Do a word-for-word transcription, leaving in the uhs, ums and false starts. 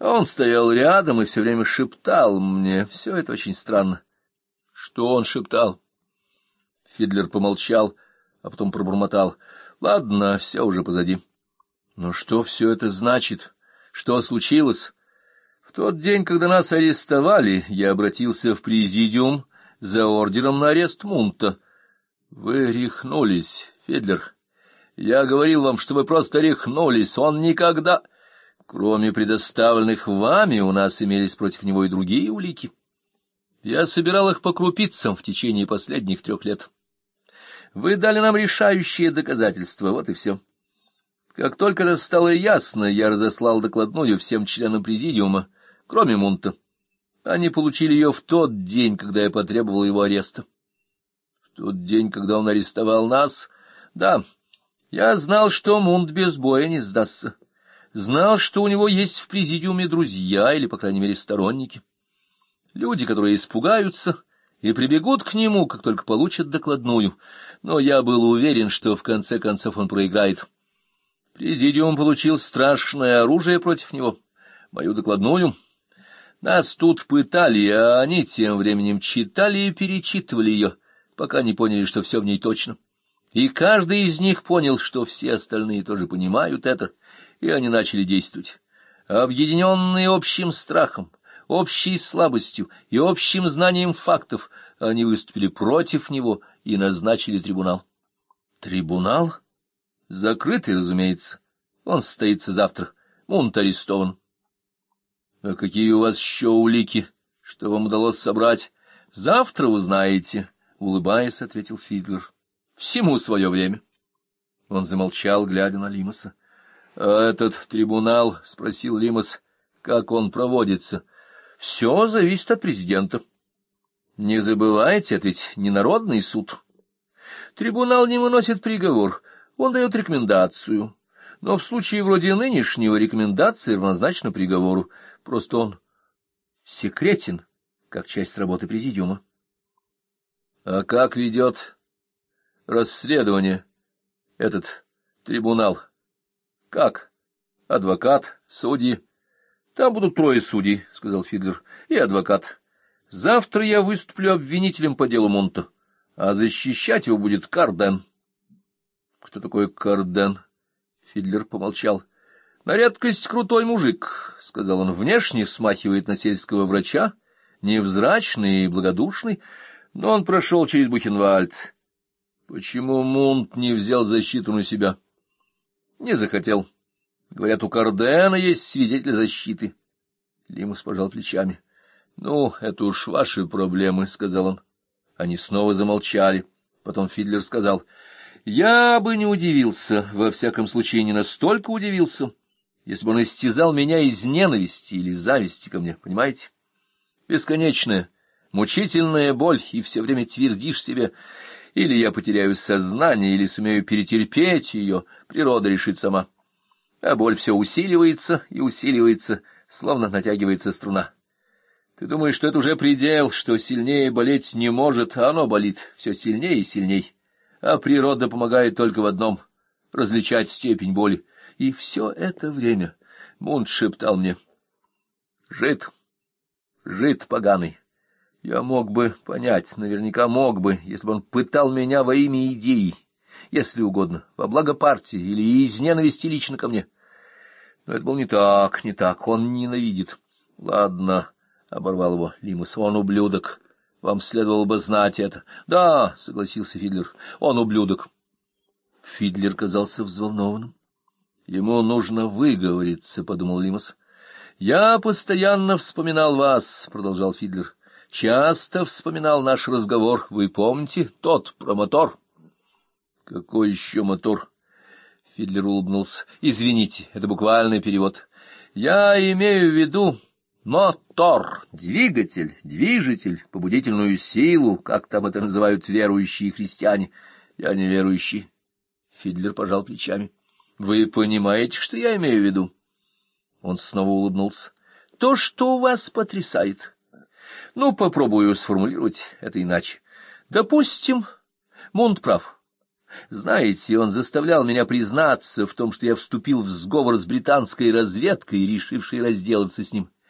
Он стоял рядом и все время шептал мне. Все это очень странно. Что он шептал? Фидлер помолчал, а потом пробормотал. Ладно, все уже позади. Но что все это значит? Что случилось? В тот день, когда нас арестовали, я обратился в президиум за ордером на арест Мунта. Вы рехнулись, Фидлер. Я говорил вам, что вы просто рехнулись. Он никогда... Кроме предоставленных вами, у нас имелись против него и другие улики. Я собирал их по крупицам в течение последних трех лет. Вы дали нам решающие доказательства, вот и все. Как только это стало ясно, я разослал докладную всем членам президиума, кроме Мунта. Они получили ее в тот день, когда я потребовал его ареста. В тот день, когда он арестовал нас, да, я знал, что Мунт без боя не сдастся. Знал, что у него есть в президиуме друзья или, по крайней мере, сторонники. Люди, которые испугаются и прибегут к нему, как только получат докладную. Но я был уверен, что в конце концов он проиграет. Президиум получил страшное оружие против него, мою докладную. Нас тут пытали, а они тем временем читали и перечитывали ее, пока не поняли, что все в ней точно. И каждый из них понял, что все остальные тоже понимают это, и они начали действовать. Объединенные общим страхом, общей слабостью и общим знанием фактов, они выступили против него и назначили трибунал. Трибунал? Закрытый, разумеется. Он состоится завтра. Мунт арестован. А какие у вас еще улики? Что вам удалось собрать? Завтра узнаете, — улыбаясь, ответил Фидлер. Всему свое время. Он замолчал, глядя на Лимаса. — А этот трибунал, — спросил Лимас, — как он проводится? — Все зависит от президента. Не забывайте, это ведь не народный суд. Трибунал не выносит приговор, он дает рекомендацию. Но в случае вроде нынешнего рекомендация равнозначна приговору. Просто он секретен, как часть работы президиума. — А как ведет расследование этот трибунал? — Как? Адвокат, судьи? — Там будут трое судей, — сказал Фидлер, — и адвокат. Завтра я выступлю обвинителем по делу Мунта, а защищать его будет Карден. — Кто такой Карден? Фидлер помолчал. — На редкость крутой мужик, — сказал он, — внешне смахивает на сельского врача, невзрачный и благодушный, но он прошел через Бухенвальд. Почему Мунт не взял защиту на себя? Не захотел. Говорят, у Кардена есть свидетель защиты. Лимус пожал плечами. — Ну, это уж ваши проблемы, — сказал он. Они снова замолчали. Потом Фидлер сказал: — Я бы не удивился, во всяком случае не настолько удивился, если бы он истязал меня из ненависти или зависти ко мне, понимаете? Бесконечная, мучительная боль, и все время твердишь себе: или я потеряю сознание, или сумею перетерпеть ее, природа решит сама. А боль все усиливается и усиливается, словно натягивается струна. Ты думаешь, что это уже предел, что сильнее болеть не может, а оно болит все сильнее и сильнее. А природа помогает только в одном — различать степень боли. И все это время Мунт шептал мне: «Жид, жид поганый». Я мог бы понять, наверняка мог бы, если бы он пытал меня во имя идеи, если угодно, во благо партии или из ненависти лично ко мне. Но это было не так, не так, он ненавидит. — Ладно, — оборвал его Лимус, — он ублюдок. Вам следовало бы знать это. — Да, — согласился Фидлер, — он ублюдок. Фидлер казался взволнованным. — Ему нужно выговориться, — подумал Лимус. — Я постоянно вспоминал вас, — продолжал Фидлер. — Часто вспоминал наш разговор. Вы помните тот про мотор? — Какой еще мотор? Фидлер улыбнулся. — Извините, это буквальный перевод. Я имею в виду мотор, двигатель, движитель, побудительную силу, как там это называют верующие христиане. Я не верующий. Фидлер пожал плечами. — Вы понимаете, что я имею в виду? Он снова улыбнулся. — То, что вас потрясает. Ну, попробую сформулировать это иначе. Допустим, Мунт прав. Знаете, он заставлял меня признаться в том, что я вступил в сговор с британской разведкой, решившей разделаться с ним.